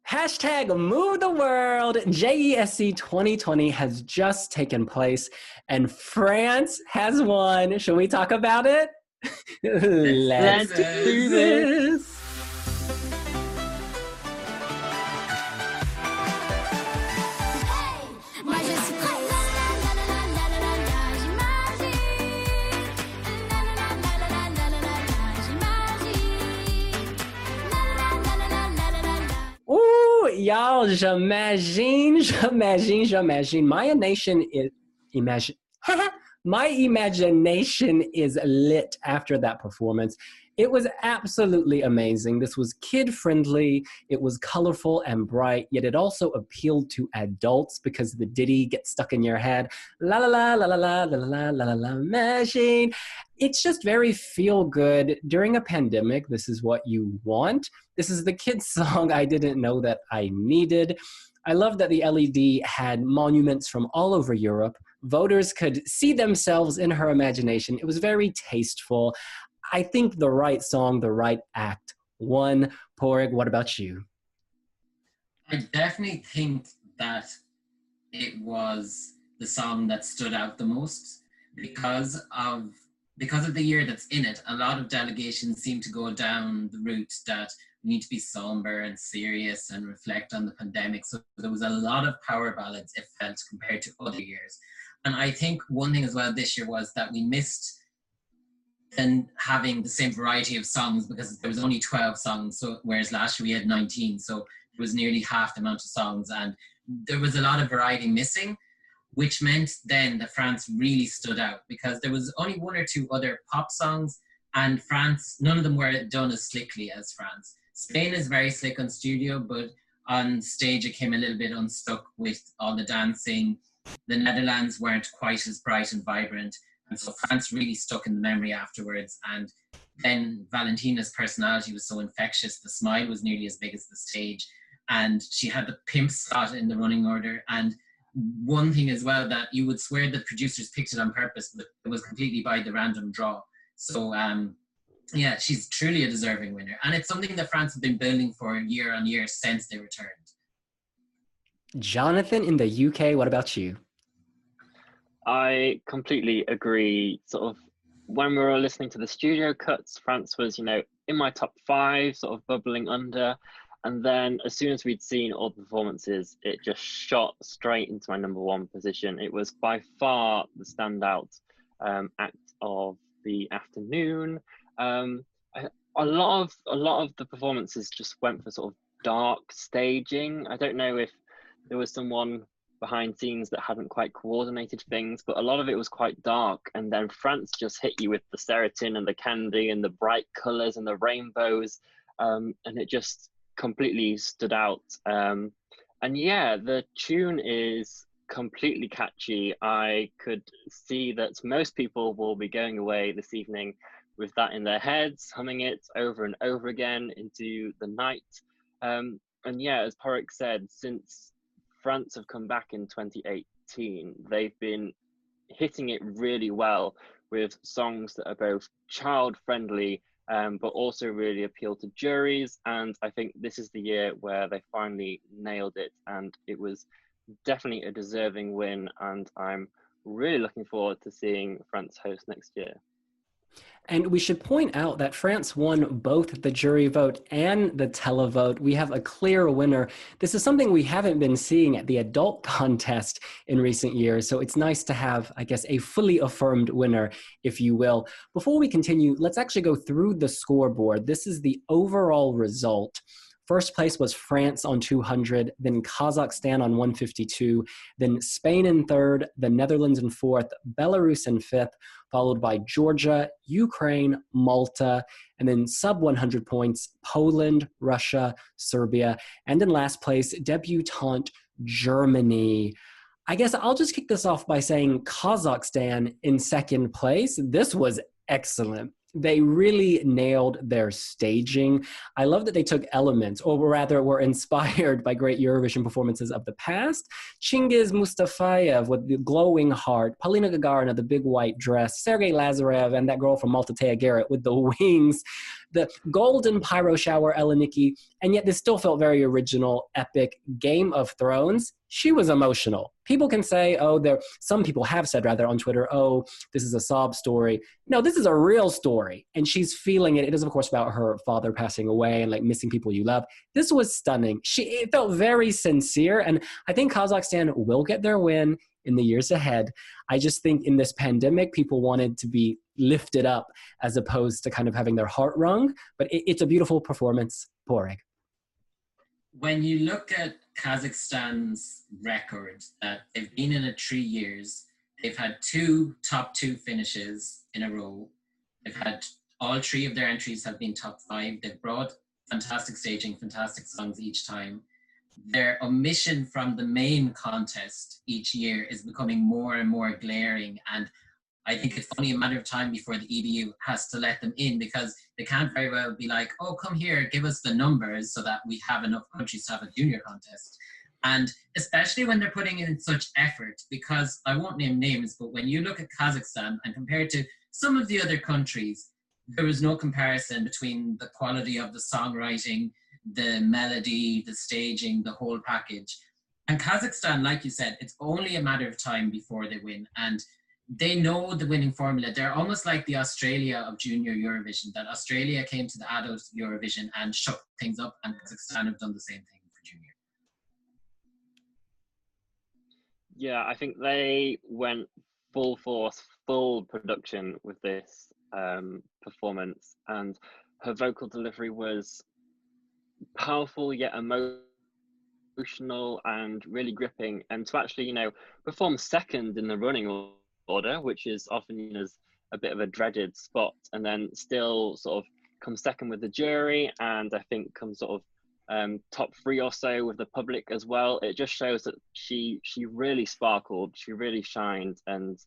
Hashtag Move the World JESC 2020 has just taken place and France has won. Shall we talk about it? Let's do this. Y'all, j'imagine. My imagination is lit after that performance. It was absolutely amazing. This was kid-friendly, it was colorful and bright, yet it also appealed to adults because the ditty gets stuck in your head. La la la la la la la la la la la machine. It's just very feel-good. During a pandemic, this is what you want. This is the kids' song I didn't know that I needed. I love that the LED had monuments from all over Europe. Voters could see themselves in her imagination. It was very tasteful. I think the right song, the right act won. Padraig, what about you? I definitely think that it was the song that stood out the most because of the year that's in it. A lot of delegations seem to go down the route that we need to be somber and serious and reflect on the pandemic. So there was a lot of power ballads, it felt, compared to other years. And I think one thing as well this year was that we missed then having the same variety of songs because there was only 12 songs, so whereas last year we had 19, so it was nearly half the amount of songs, and there was a lot of variety missing, which meant then that France really stood out because there was only one or two other pop songs, and France, none of them were done as slickly as France. Spain is very slick on studio, but on stage it came a little bit unstuck with all the dancing. The Netherlands weren't quite as bright and vibrant, and so France really stuck in the memory afterwards. And then Valentina's personality was so infectious. The smile was nearly as big as the stage, and she had the pimp slot in the running order. And one thing as well that you would swear the producers picked it on purpose, but it was completely by the random draw. So yeah, she's truly a deserving winner, and it's something that France have been building for year on year since they returned. Jonathan in the UK, what about you? I completely agree. Sort of when we were listening to the studio cuts, France was, in my top 5, sort of bubbling under. And then as soon as we'd seen all the performances, it just shot straight into my number 1 position. It was by far the standout act of the afternoon. A lot of the performances just went for sort of dark staging. I don't know if there was someone behind scenes that hadn't quite coordinated things, but a lot of it was quite dark. And then France just hit you with the serotonin and the candy and the bright colors and the rainbows, and it just completely stood out. And yeah, the tune is completely catchy. I could see that most people will be going away this evening with that in their heads, humming it over and over again into the night. And yeah, as Padraig said, since France have come back in 2018, they've been hitting it really well with songs that are both child-friendly, but also really appeal to juries. And I think this is the year where they finally nailed it, and it was definitely a deserving win. And I'm really looking forward to seeing France host next year. And we should point out that France won both the jury vote and the televote. We have a clear winner. This is something we haven't been seeing at the adult contest in recent years. So it's nice to have, I guess, a fully affirmed winner, if you will. Before we continue, let's actually go through the scoreboard. This is the overall result. First place was France on 200, then Kazakhstan on 152, then Spain in third, the Netherlands in fourth, Belarus in fifth, followed by Georgia, Ukraine, Malta, and then sub 100 points, Poland, Russia, Serbia, and in last place, debutante Germany. I guess I'll just kick this off by saying Kazakhstan in second place. This was excellent. They really nailed their staging. I love that they took elements, or rather were inspired by great Eurovision performances of the past. Chingiz Mustafayev with the glowing heart, Polina Gagarina, the big white dress, Sergei Lazarev, and that girl from Malta, Taya Garrett with the wings. the golden pyro shower Eleniki, and yet this still felt very original, epic. Game of Thrones, she was emotional. People can say, some people have said rather on Twitter, oh, this is a sob story. No, this is a real story. And she's feeling it. It is, of course, about her father passing away and like missing people you love. This was stunning. It felt very sincere. And I think Kazakhstan will get their win in the years ahead. I just think in this pandemic, people wanted to be lifted up as opposed to kind of having their heart wrung. But it's a beautiful performance. Poreg. When you look at Kazakhstan's record, that they've been in it 3 years, they've had 2 top 2 finishes in a row. They've had all 3 of their entries have been top 5. They've brought fantastic staging, fantastic songs each time. Their omission from the main contest each year is becoming more and more glaring, and I think it's only a matter of time before the EBU has to let them in, because they can't very well be like, oh, come here, give us the numbers so that we have enough countries to have a junior contest. And especially when they're putting in such effort, because I won't name names, but when you look at Kazakhstan and compare it to some of the other countries, there was no comparison between the quality of the songwriting, the melody, the staging, the whole package. And Kazakhstan, like you said, it's only a matter of time before they win. And they know the winning formula. They're almost like the Australia of junior Eurovision, that Australia came to the adult Eurovision and shook things up, and Kazakhstan have done the same thing for junior. Yeah, I think they went full force, full production with this performance, and her vocal delivery was powerful yet emotional and really gripping. And to actually, perform second in the running order, which is often as a bit of a dreaded spot, and then still sort of come second with the jury, and I think come sort of top 3 or so with the public as well. It just shows that she really sparkled, she really shined, and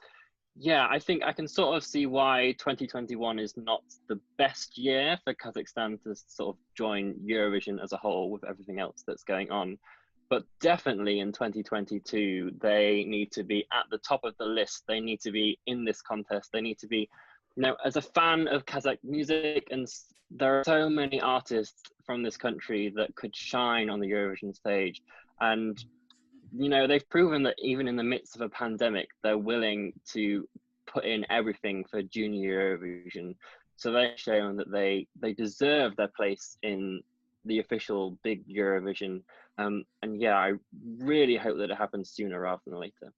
yeah, I think I can sort of see why 2021 is not the best year for Kazakhstan to sort of join Eurovision as a whole with everything else that's going on. But definitely in 2022, they need to be at the top of the list. They need to be in this contest. They need to be, as a fan of Kazakh music, and there are so many artists from this country that could shine on the Eurovision stage. And, they've proven that even in the midst of a pandemic, they're willing to put in everything for junior Eurovision. So they've shown that they deserve their place in the official big Eurovision. And yeah, I really hope that it happens sooner rather than later.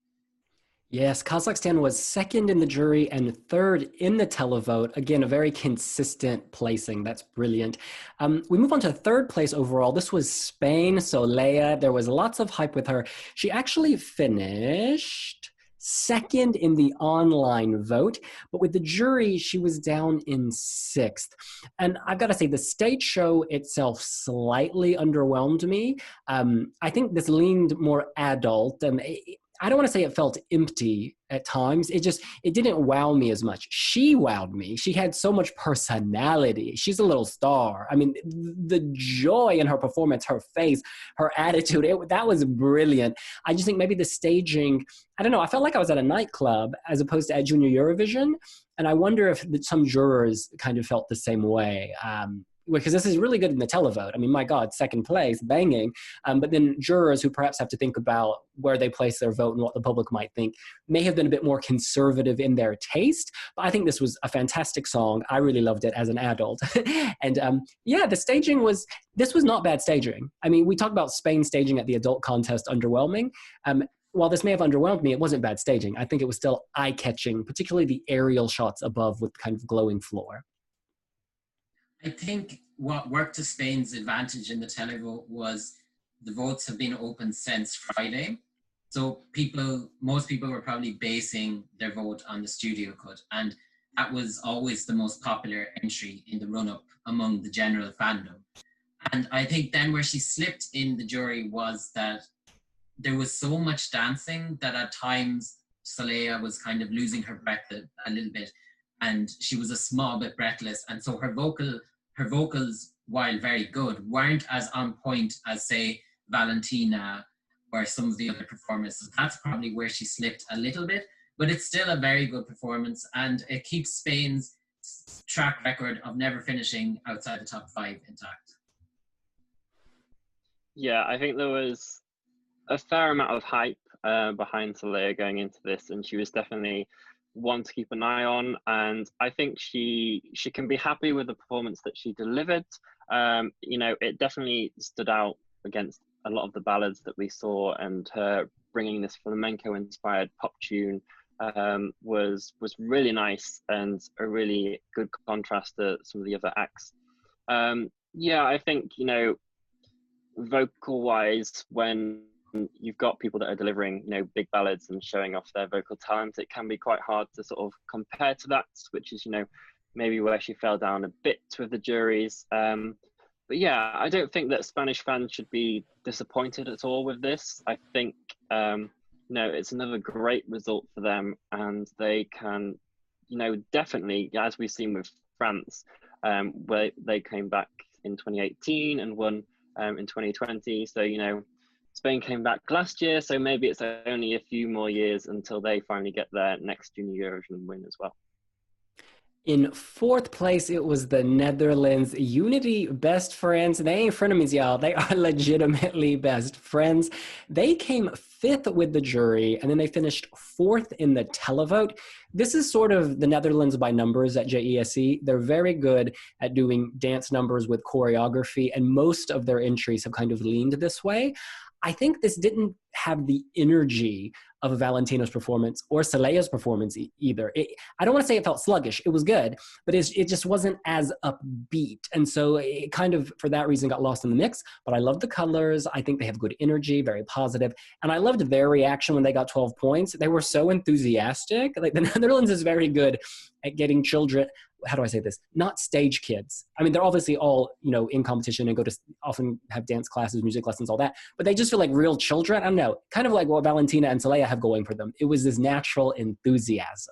Yes, Kazakhstan was second in the jury and third in the televote. Again, a very consistent placing. That's brilliant. We move on to third place overall. This was Spain. So Leia, there was lots of hype with her. She actually finished second in the online vote, but with the jury, she was down in 6th. And I've got to say, the stage show itself slightly underwhelmed me. I think this leaned more adult, and I don't want to say it felt empty at times. It didn't wow me as much. She wowed me. She had so much personality. She's a little star. I mean, the joy in her performance, her face, her attitude, that was brilliant. I just think maybe the staging, I don't know, I felt like I was at a nightclub as opposed to at Junior Eurovision. And I wonder if some jurors kind of felt the same way. Because this is really good in the televote. I mean, my God, second place, banging. But then jurors who perhaps have to think about where they place their vote and what the public might think may have been a bit more conservative in their taste. But I think this was a fantastic song. I really loved it as an adult. And yeah, this was not bad staging. I mean, we talk about Spain staging at the adult contest underwhelming. While this may have underwhelmed me, it wasn't bad staging. I think it was still eye-catching, particularly the aerial shots above with kind of glowing floor. I think what worked to Spain's advantage in the televote was the votes have been open since Friday. So most people were probably basing their vote on the studio cut. And that was always the most popular entry in the run-up among the general fandom. And I think then where she slipped in the jury was that there was so much dancing that at times Soleya was kind of losing her breath a little bit. And she was a small bit breathless. And so her vocals, while very good, weren't as on point as, say, Valentina or some of the other performers. So that's probably where she slipped a little bit, but it's still a very good performance, and it keeps Spain's track record of never finishing outside the top 5 intact. Yeah, I think there was a fair amount of hype behind Saleha going into this, and she was definitely one to keep an eye on. And I think she can be happy with the performance that she delivered. It definitely stood out against a lot of the ballads that we saw, and her bringing this flamenco-inspired pop tune was really nice and a really good contrast to some of the other acts. I think, vocal wise, when you've got people that are delivering big ballads and showing off their vocal talent, it can be quite hard to sort of compare to that, which is maybe where she fell down a bit with the juries. But yeah, I don't think that Spanish fans should be disappointed at all with this. I think it's another great result for them, and they can definitely, as we've seen with France, where they came back in 2018 and won in 2020. So, Spain came back last year, so maybe it's only a few more years until they finally get their next Junior Eurovision win as well. In fourth place, it was the Netherlands. Unity best friends. They ain't frenemies, y'all. They are legitimately best friends. They came fifth with the jury, and then they finished fourth in the televote. This is sort of the Netherlands by numbers at JESE. They're very good at doing dance numbers with choreography, and most of their entries have kind of leaned this way. I think this didn't have the energy of Valentina's performance or Saleha's performance either. I don't want to say it felt sluggish. It was good, but it just wasn't as upbeat. And so it kind of, for that reason, got lost in the mix. But I love the colors. I think they have good energy, very positive. And I loved their reaction when they got 12 points. They were so enthusiastic. Like, the Netherlands is very good at getting children, how do I say this? Not stage kids. I mean, they're obviously all, in competition and go to often have dance classes, music lessons, all that. But they just feel like real children. I don't know, kind of like what Valentina and Saleha have going for them. It was this natural enthusiasm.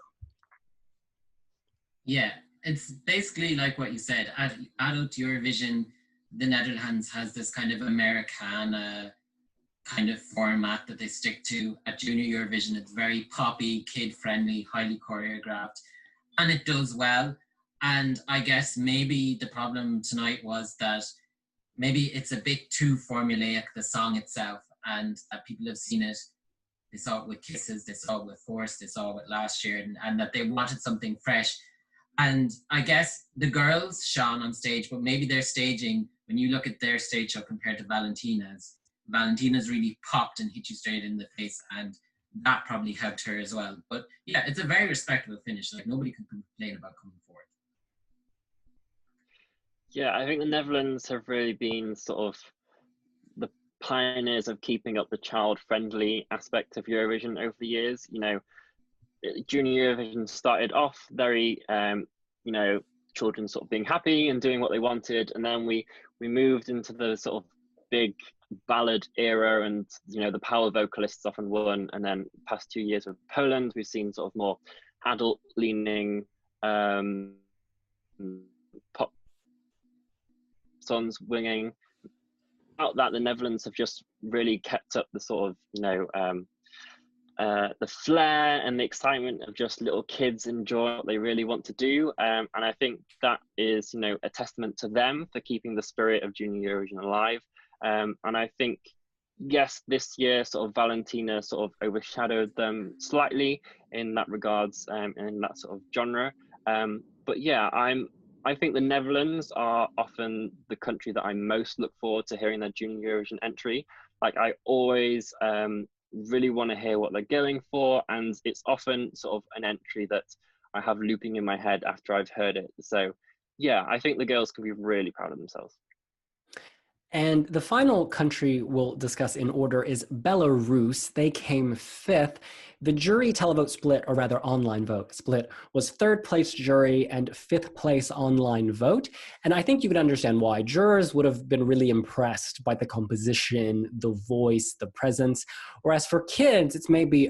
Yeah, it's basically like what you said. Adult Eurovision, the Netherlands has this kind of Americana kind of format that they stick to. At Junior Eurovision, it's very poppy, kid-friendly, highly choreographed, and it does well. And I guess maybe the problem tonight was that maybe it's a bit too formulaic, the song itself, and that people have seen it. They saw it with Kisses, they saw it with Force, they saw it with last year, and that they wanted something fresh. And I guess the girls shone on stage, but maybe their staging, when you look at their stage show compared to Valentina's really popped and hit you straight in the face, and that probably helped her as well. But yeah, it's a very respectable finish. Like, nobody can complain about coming forward. Yeah, I think the Netherlands have really been sort of the pioneers of keeping up the child-friendly aspect of Eurovision over the years. Junior Eurovision started off very, children sort of being happy and doing what they wanted, and then we moved into the sort of big ballad era, and the power vocalists often won. And then past 2 years with Poland, we've seen sort of more adult-leaning pop songs winning. Out that, the Netherlands have just really kept up the sort of the flair and the excitement of just little kids enjoy what they really want to do, and I think that is a testament to them for keeping the spirit of Junior Eurovision alive. And I think, yes, this year sort of Valentina sort of overshadowed them slightly in that regards, in that sort of genre. But yeah, I think the Netherlands are often the country that I most look forward to hearing their Junior Eurovision entry. Like, I always really want to hear what they're going for, and it's often sort of an entry that I have looping in my head after I've heard it. So yeah, I think the girls can be really proud of themselves. And the final country we'll discuss in order is Belarus. They came fifth. The jury televote split, or rather online vote split, was third place jury and fifth place online vote. And I think you can understand why. Jurors would have been really impressed by the composition, the voice, the presence. Whereas for kids, it's maybe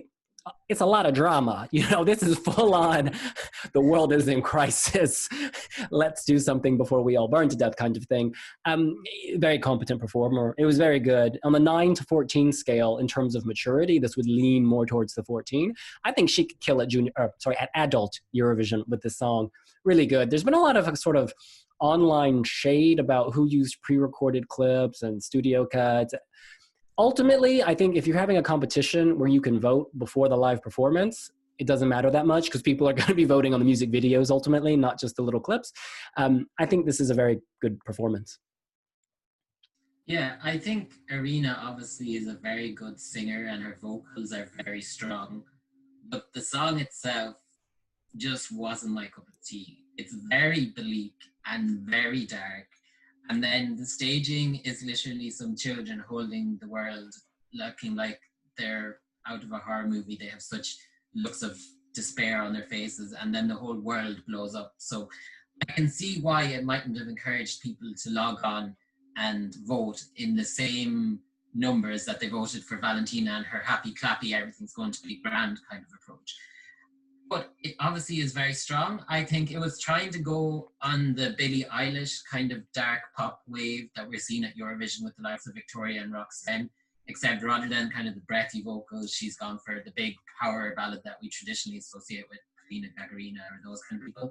it's a lot of drama. This is full on, the world is in crisis. Let's do something before we all burn to death kind of thing. Very competent performer. It was very good. On the 9 to 14 scale, in terms of maturity, this would lean more towards the 14. I think she could kill at adult Eurovision with this song. Really good. There's been a lot of sort of online shade about who used pre-recorded clips and studio cuts. Ultimately, I think if you're having a competition where you can vote before the live performance, it doesn't matter that much because people are going to be voting on the music videos ultimately, not just the little clips. I think this is a very good performance. Yeah, I think Irina obviously is a very good singer and her vocals are very strong, but the song itself just wasn't my cup of tea. It's very bleak and very dark. And then the staging is literally some children holding the world, looking like they're out of a horror movie. They have such looks of despair on their faces, and then the whole world blows up. So I can see why it mightn't have encouraged people to log on and vote in the same numbers that they voted for Valentina and her happy clappy, everything's going to be grand kind of approach. But it obviously is very strong. I think it was trying to go on the Billie Eilish kind of dark pop wave that we're seeing at Eurovision with the likes of Victoria and Roxanne, except rather than kind of the breathy vocals, she's gone for the big power ballad that we traditionally associate with Polina Gagarina or those kind of people.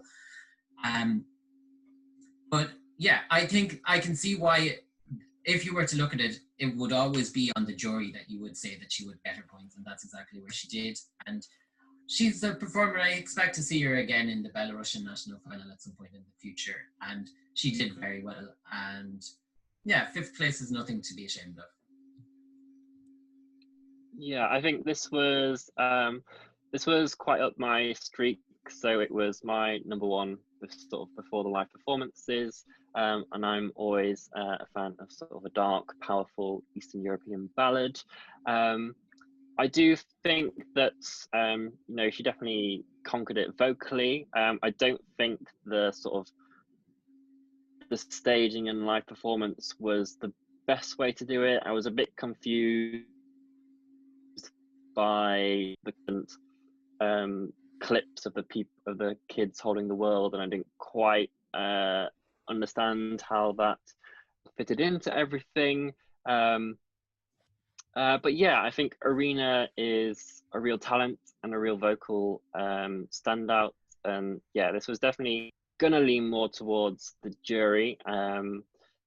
But yeah, I think I can see why, if you were to look at it, it would always be on the jury that you would say that she would get her points, and that's exactly where she did. And she's a performer. I expect to see her again in the Belarusian national final at some point in the future. And she did very well. And yeah, 5th place is nothing to be ashamed of. Yeah, I think this was quite up my streak. So it was my number one, sort of before the live performances. And I'm always a fan of sort of a dark, powerful Eastern European ballad. I do think that, she definitely conquered it vocally. I don't think the staging and live performance was the best way to do it. I was a bit confused by the clips of the kids holding the world, and I didn't quite understand how that fitted into everything. But yeah, I think Irina is a real talent and a real vocal standout. And yeah, this was definitely gonna lean more towards the jury. And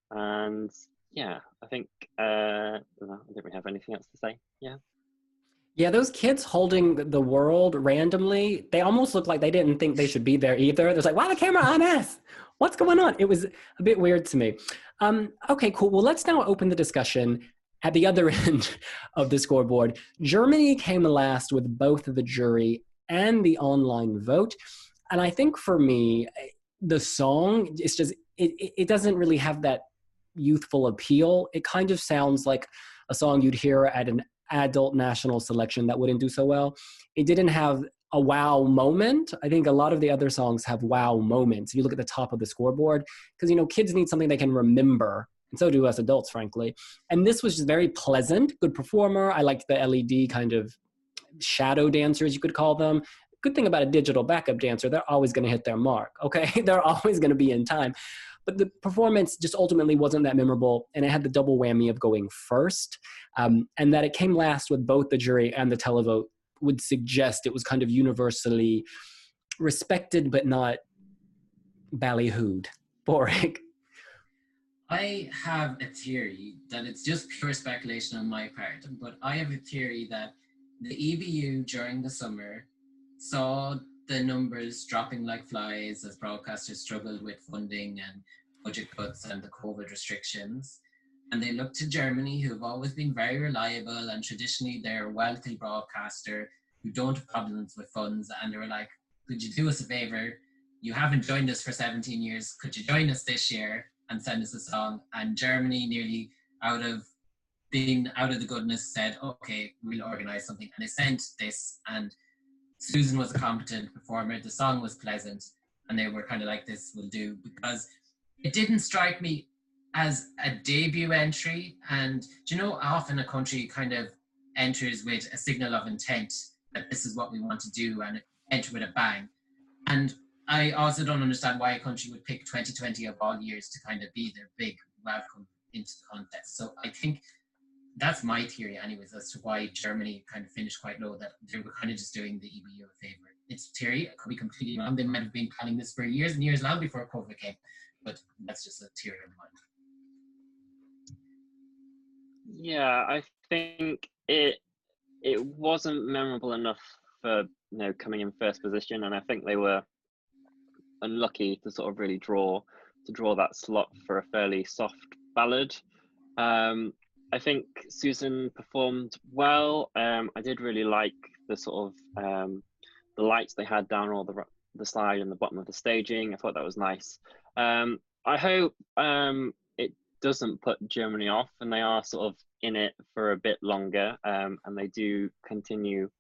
yeah, I think I don't really have anything else to say. Yeah. Yeah, those kids holding the world randomly, they almost look like they didn't think they should be there either. There's like, why the camera on us? What's going on? It was a bit weird to me. Okay, cool. Well, let's now open the discussion at the other end of the scoreboard. Germany came last with both the jury and the online vote. And I think for me, the song, it's just, it doesn't really have that youthful appeal. It kind of sounds like a song you'd hear at an adult national selection that wouldn't do so well. It didn't have a wow moment. I think a lot of the other songs have wow moments. If you look at the top of the scoreboard, because, kids need something they can remember. And so do us adults, frankly. And this was just very pleasant, good performer. I liked the LED kind of shadow dancers, you could call them. Good thing about a digital backup dancer, they're always going to hit their mark, okay? They're always going to be in time. But the performance just ultimately wasn't that memorable, and it had the double whammy of going first. And that it came last with both the jury and the televote would suggest it was kind of universally respected, but not ballyhooed. Boring. I have a theory that it's just pure speculation on my part, but I have a theory that the EBU during the summer saw the numbers dropping like flies as broadcasters struggled with funding and budget cuts and the COVID restrictions. And they looked to Germany, who've always been very reliable, and traditionally they're a wealthy broadcaster who don't have problems with funds. And they were like, could you do us a favor? You haven't joined us for 17 years. Could you join us this year and send us a song? And Germany, nearly out of the goodness, said, okay, we'll organize something. And they sent this, and Susan was a competent performer. The song was pleasant, and they were kind of like, this will do, because it didn't strike me as a debut entry. And often a country kind of enters with a signal of intent that this is what we want to do and enter with a bang. And I also don't understand why a country would pick 2020 of all years to kind of be their big welcome into the contest. So I think that's my theory anyways, as to why Germany kind of finished quite low, that they were kind of just doing the EBU a favor. It's theory, it could be completely wrong. They might have been planning this for years and years long before COVID came, but that's just a theory of mine. Yeah, I think it wasn't memorable enough for coming in first position, and I think they were unlucky to sort of really draw that slot for a fairly soft ballad. I think Susan performed well. I did really like the sort of the lights they had down all the slide and the bottom of the staging. I thought that was nice. I hope it doesn't put Germany off and they are sort of in it for a bit longer, and they do continue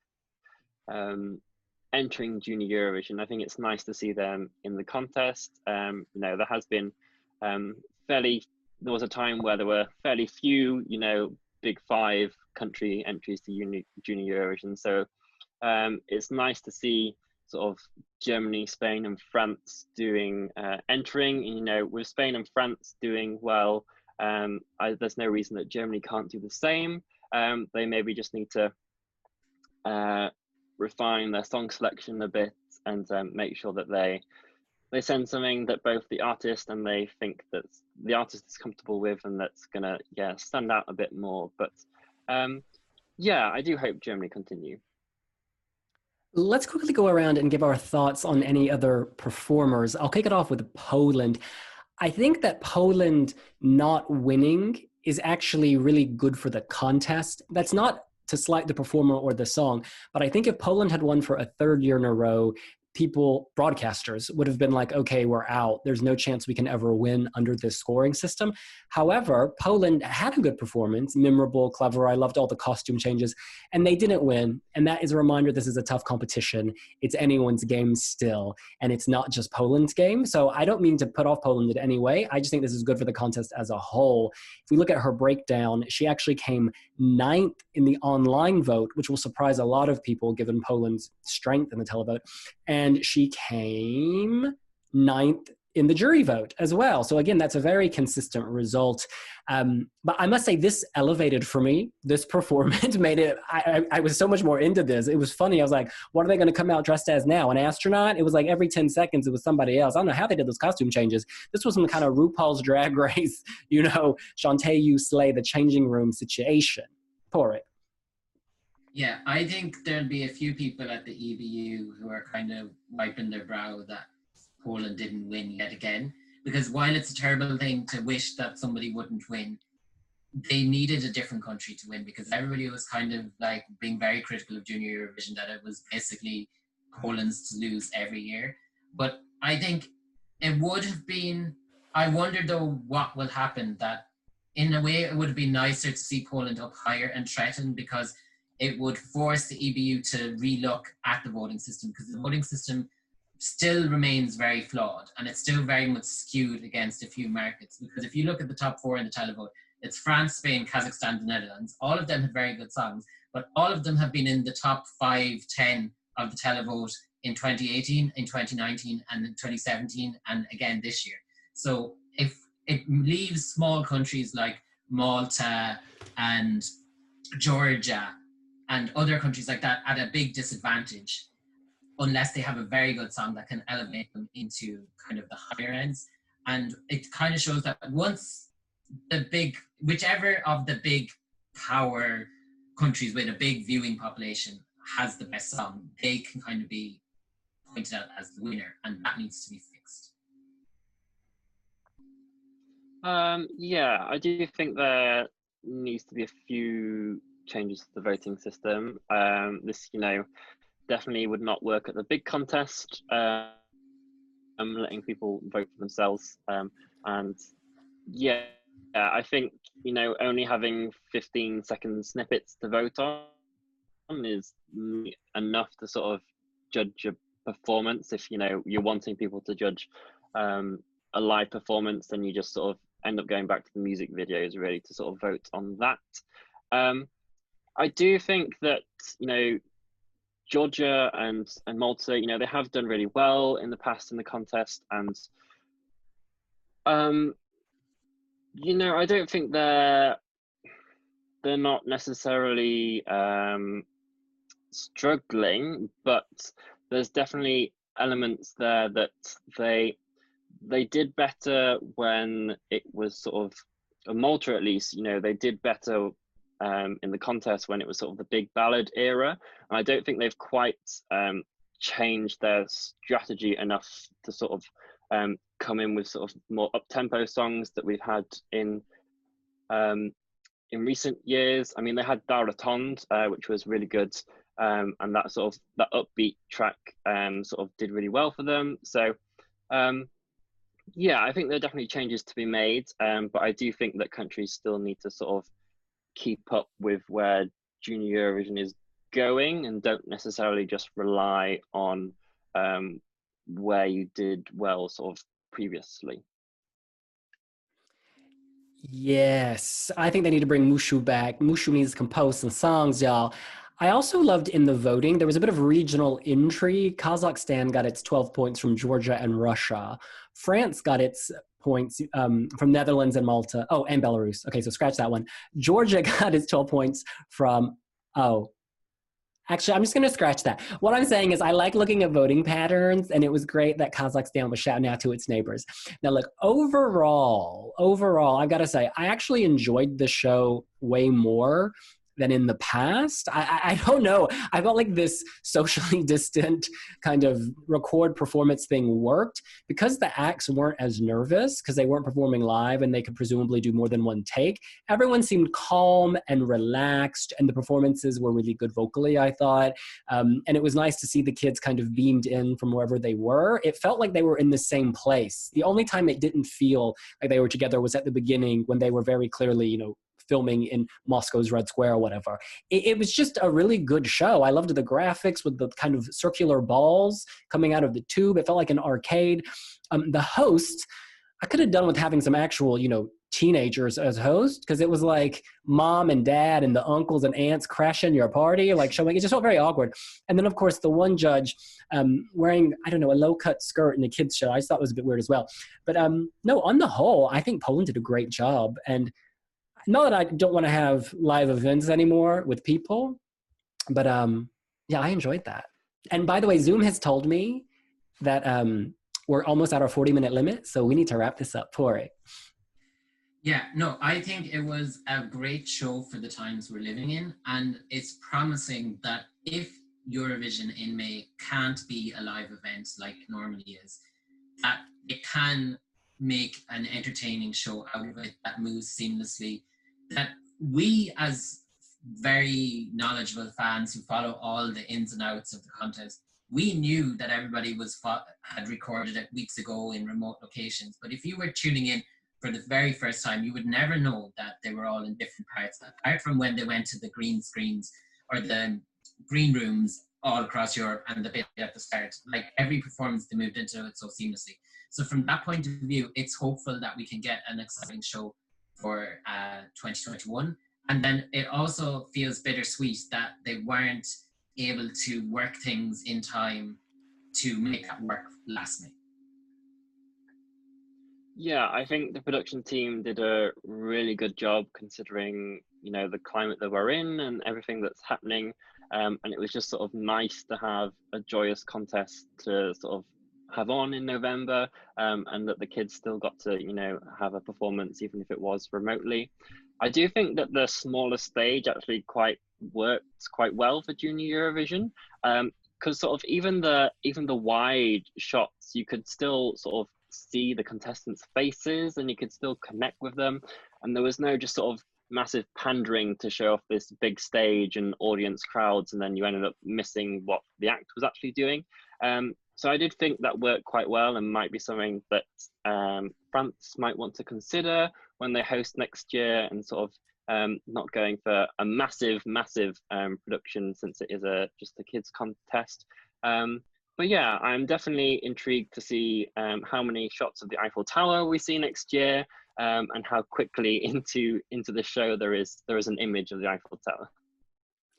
entering Junior Eurovision. I think it's nice to see them in the contest. There has been there was a time where there were fairly few, big 5 country entries to Junior Eurovision. So it's nice to see sort of Germany, Spain and France entering. With Spain and France doing well, there's no reason that Germany can't do the same. They maybe just need to refine their song selection a bit and make sure that they send something that both the artist and they think that the artist is comfortable with, and that's gonna stand out a bit more. But I do hope Germany continue. Let's quickly go around and give our thoughts on any other performers. I'll kick it off with Poland. I think that Poland not winning is actually really good for the contest. That's not to slight the performer or the song, but I think if Poland had won for a 3rd year in a row, broadcasters would have been like, okay, we're out. There's no chance we can ever win under this scoring system. However, Poland had a good performance, memorable, clever. I loved all the costume changes, and they didn't win. And that is a reminder this is a tough competition. It's anyone's game still, and it's not just Poland's game. So I don't mean to put off Poland in any way. I just think this is good for the contest as a whole. If we look at her breakdown, she actually came 9th in the online vote, which will surprise a lot of people given Poland's strength in the televote. And she came 9th in the jury vote as well. So again, that's a very consistent result. But I must say this elevated for me, this performance made it, I was so much more into this. It was funny. I was like, what are they going to come out dressed as now? An astronaut? It was like every 10 seconds, it was somebody else. I don't know how they did those costume changes. This was some kind of RuPaul's Drag Race, Shantae, you slay the changing room situation. Pour it. Yeah, I think there'll be a few people at the EBU who are kind of wiping their brow that Poland didn't win yet again. Because while it's a terrible thing to wish that somebody wouldn't win, they needed a different country to win, because everybody was kind of like being very critical of Junior Eurovision, that it was basically Poland's to lose every year. But I think it would have been, I wonder though what will happen, that in a way it would have been nicer to see Poland up higher and threatened, because it would force the EBU to relook at the voting system, because the voting system still remains very flawed and it's still very much skewed against a few markets. Because if you look at the top 4 in the televote, it's France, Spain, Kazakhstan, the Netherlands. All of them have very good songs, but all of them have been in the top 5, 10 of the televote in 2018, in 2019, and in 2017, and again this year. So if it leaves small countries like Malta and Georgia and other countries like that at a big disadvantage, unless they have a very good song that can elevate them into kind of the higher ends. And it kind of shows that once whichever of the big power countries with a big viewing population has the best song, they can kind of be pointed out as the winner, and that needs to be fixed. I do think there needs to be a few changes to the voting system. This, definitely would not work at the big contest, letting people vote for themselves. I think, only having 15-second snippets to vote on is enough to sort of judge a performance. If, you're wanting people to judge a live performance, then you just sort of end up going back to the music videos really to sort of vote on that. I do think that, Georgia and Malta, you know, they have done really well in the past in the contest, and you know, I don't think they're not necessarily struggling, but there's definitely elements there that they did better when it was sort of Malta, at least, you know, they did better in the contest when it was sort of the big ballad era. And I don't think they've quite changed their strategy enough to sort of come in with sort of more up-tempo songs that we've had in recent years. I mean, they had Da Rotonde, which was really good, and that sort of that upbeat track sort of did really well for them. So yeah, I think there are definitely changes to be made, but I do think that countries still need to sort of keep up with where Junior Eurovision is going, and don't necessarily just rely on where you did well sort of previously. Yes, I think they need to bring Mushu back. Mushu needs to compose some songs, y'all. I also loved in the voting, there was a bit of regional intrigue. Kazakhstan got its 12 points from Georgia and Russia. France got its points from Netherlands and Malta. Oh, and Belarus. Okay, so scratch that one. Georgia got its 12 points from, oh, actually, I'm just going to scratch that. What I'm saying is I like looking at voting patterns, and it was great that Kazakhstan was shouting out to its neighbors. Now, look, overall, I've got to say, I actually enjoyed the show way more than in the past. I don't know. I felt like this socially distant kind of record performance thing worked because the acts weren't as nervous because they weren't performing live and they could presumably do more than one take. Everyone seemed calm and relaxed, and the performances were really good vocally, I thought. And it was nice to see the kids kind of beamed in from wherever they were. It felt like they were in the same place. The only time it didn't feel like they were together was at the beginning when they were very clearly, you know, filming in Moscow's Red Square or whatever. It was just a really good show. I loved the graphics with the kind of circular balls coming out of the tube. It felt like an arcade. The host, I could have done with having some actual, you know, teenagers as hosts, because it was like mom and dad and the uncles and aunts crashing your party, like showing, it just felt very awkward. And then of course the one judge wearing, I don't know, a low cut skirt in a kid's show, I just thought it was a bit weird as well. But no, on the whole, I think Poland did a great job. And not that I don't want to have live events anymore with people, but yeah, I enjoyed that. And by the way, Zoom has told me that we're almost at our 40-minute limit, so we need to wrap this up. Pori. Yeah, no, I think it was a great show for the times we're living in, and it's promising that if Eurovision in May can't be a live event like it normally is, that it can make an entertaining show out of it that moves seamlessly, that we as very knowledgeable fans who follow all the ins and outs of the contest, we knew that everybody had recorded it weeks ago in remote locations. But if you were tuning in for the very first time, you would never know that they were all in different parts, apart from when they went to the green screens or the green rooms all across Europe and the bit at the start. Like every performance, they moved into it so seamlessly. So from that point of view, it's hopeful that we can get an exciting show for 2021. And then it also feels bittersweet that they weren't able to work things in time to make that work last May. Yeah, I think the production team did a really good job considering, you know, the climate that we're in and everything that's happening. And it was just sort of nice to have a joyous contest to sort of have on in November, and that the kids still got to, you know, have a performance even if it was remotely. I do think that the smaller stage actually worked quite well for Junior Eurovision, because sort of even the wide shots, you could still sort of see the contestants' faces and you could still connect with them, and there was no just sort of massive pandering to show off this big stage and audience crowds, and then you ended up missing what the act was actually doing. So I did think that worked quite well, and might be something that France might want to consider when they host next year, and sort of not going for a massive production, since it is just a kids contest. But yeah, I'm definitely intrigued to see how many shots of the Eiffel Tower we see next year, and how quickly into the show there is an image of the Eiffel Tower.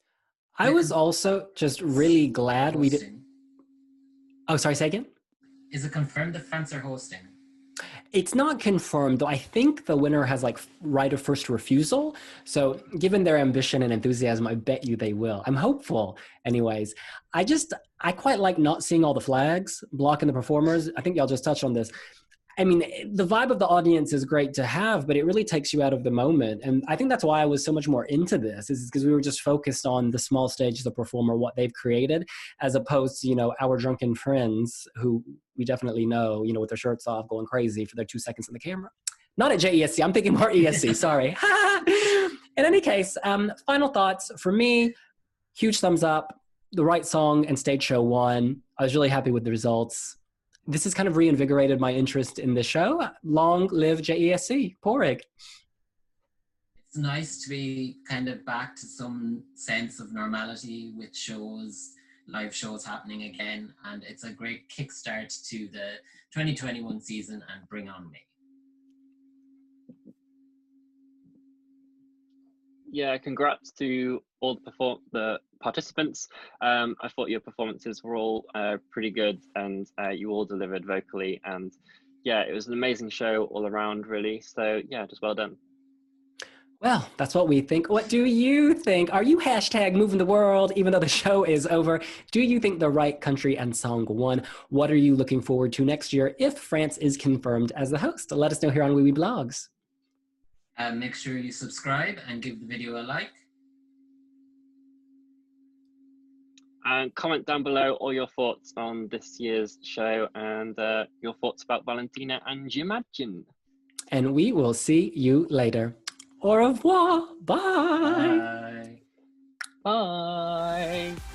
I was also just really glad we did. Hosting. Oh, sorry, say again? Is it confirmed that France are hosting? It's not confirmed, though. I think the winner has like right of first refusal. So given their ambition and enthusiasm, I bet you they will. I'm hopeful anyways. I quite like not seeing all the flags blocking the performers. I think y'all just touched on this. I mean, the vibe of the audience is great to have, but it really takes you out of the moment. And I think that's why I was so much more into this, is because we were just focused on the small stage of the performer, what they've created, as opposed to, you know, our drunken friends who we definitely know, you know, with their shirts off going crazy for their 2 seconds in the camera. Not at JESC, I'm thinking more ESC, sorry. In any case, final thoughts for me, huge thumbs up, the right song and stage show won. I was really happy with the results. This has kind of reinvigorated my interest in the show. Long live JESC. Pádraig. It's nice to be kind of back to some sense of normality with live shows happening again. And it's a great kickstart to the 2021 season and Bring On May. Yeah, congrats to all the participants. I thought your performances were all pretty good, and you all delivered vocally, and yeah, it was an amazing show all around, really. So yeah, just well done. Well, that's what we think. What do you think? Are you hashtag moving the world even though the show is over? Do you think the right country and song won? What are you looking forward to next year if France is confirmed as the host? Let us know here on Wee Wee Blogs. Make sure you subscribe and give the video a like. And comment down below all your thoughts on this year's show and your thoughts about Valentina and J'imagine. And we will see you later. Au revoir. Bye. Bye. Bye.